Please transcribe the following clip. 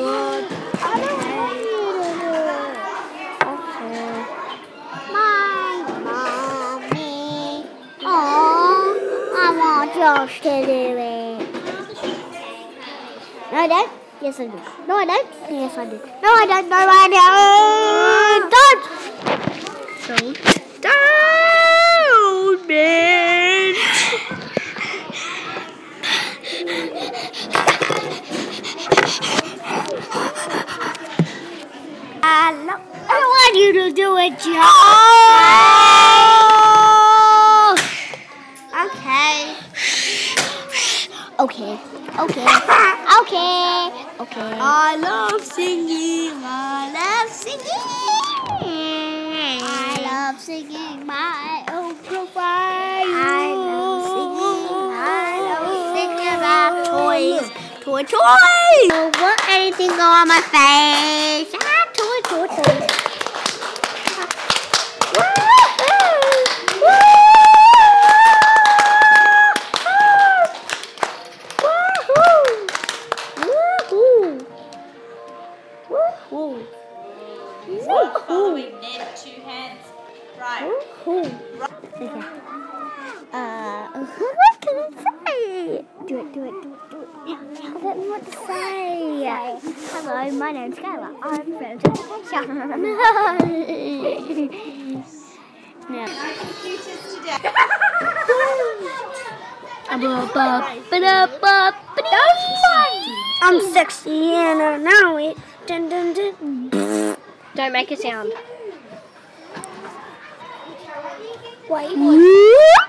good. I don't want you to do it. Okay. My mommy. Oh, I want Josh to do it. No, I don't. Yes, I do. No, I don't. Yes, I do. No, I don't. No, I don't. Don't, man. I don't want you to do it, Josh. Okay. Okay. Okay. Okay. I love singing. I love singing. I love singing my own profile. I love singing about toys. Toy. Don't want anything go on my face. Toy. Following Ned, 2 hands. Right. What can I say? Do it. Yeah, tell them what to say. Hello, my name's Skylar. I'm friends with Aisha. No. I'm sexy and I know it. Dun, dun, dun. Don't make a sound. Wait.